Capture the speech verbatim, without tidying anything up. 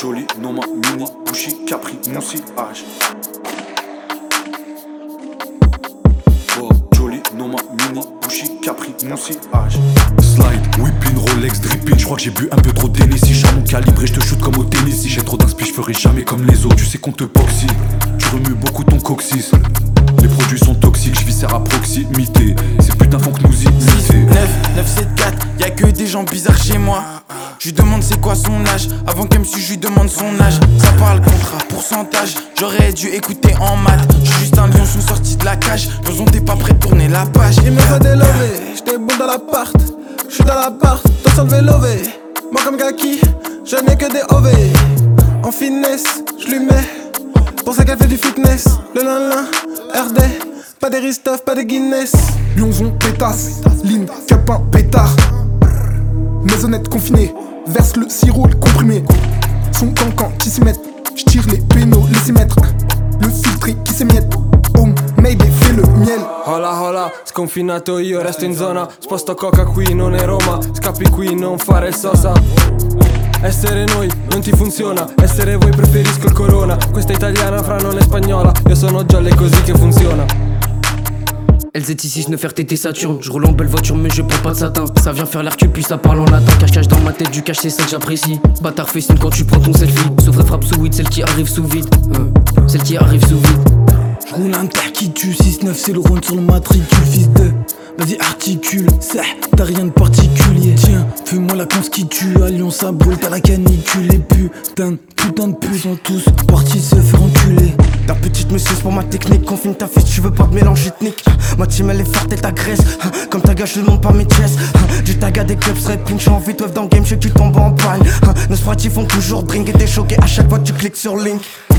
Jolie, Noma, Mini, Bushi, Capri, Moussi, H. Jolie, Noma, Mini, Bushi, Capri, Moussi, H. Slide, whipping, Rolex, dripping. J'crois que j'ai bu un peu trop d'Hennessy. J'suis à mon calibre et j'te shoot comme au tennis. Si j'ai trop d'inspi, j'ferai jamais comme les autres. Tu sais qu'on te boxy, tu remues beaucoup ton coccyx. Les produits sont toxiques, j'viscère à proximité. Ces putains font que nous imiter. neuf, neuf, sept, quatre, y'a que des gens bizarres chez moi. J'lui demande c'est quoi son âge. Avant qu'elle me suive, j'lui demande son âge. Ça parle contrat, pourcentage. J'aurais dû écouter en maths. J'suis juste un lion, j'suis sorti de la cage. Raison, t'es pas prêt de tourner la page. Il me faut des lovés, j'étais bon dans l'appart. J'suis dans l'appart, toi sur le vélo. Moi comme Gaki, je n'ai que des O V. En finesse, j'lui mets. Pour ça qu'elle fait du fitness. Le lin-lin, R D. Pas des Ristoff, pas des Guinness. Lyonzon, pétasse, ligne, capin, pétard. Maisonnette confinée, verse le sirop, le comprimé. Son cancan qui s'y met, j'tire les pénaux, laissez mettre. Le filtré qui s'émiette, home made et fait le miel. Hola hola, sconfinato io, resto in zona. Sposto coca qui, non è Roma. Scappi qui, non fare il sosa. Essere noi non ti funziona, essere voi preferisco il Corona. Questa è italiana fra non è spagnola, io sono jolly, è così che funziona. L Z six neuf R T T Saturne, je roule en belle voiture mais je prends pas de satin. Ça vient faire l'hercule puis ça parle en latin. Cache-cache dans ma tête, du cache c'est ça que j'apprécie. Bâtard facing quand tu prends ton selfie. Sauf la frappe sous weed, celle qui arrive sous vide, euh, celle qui arrive sous vide. J'roule un tac qui tue, six neuf c'est le round sur le matricule. Fils de, vas-y articule, ça, t'as rien de particulier. Tiens, fais-moi la conce qui tue, à Lyon ça brûle, t'as la canicule. Et putain, putain de putes sont tous partis se faire enculer. Ta petite monsieur c'est pour ma technique. Confine ta fille, tu veux pas de mélange ethnique. Ma team elle est forte et t'agresse. Comme ta gars je demande pas mes chests. Du tag à des clubs straight pink. J'suis en vite web dans le game, j'sais que tu tombes en panne. Nos sprites ils font toujours drink et t'es choqué à chaque fois que tu cliques sur link.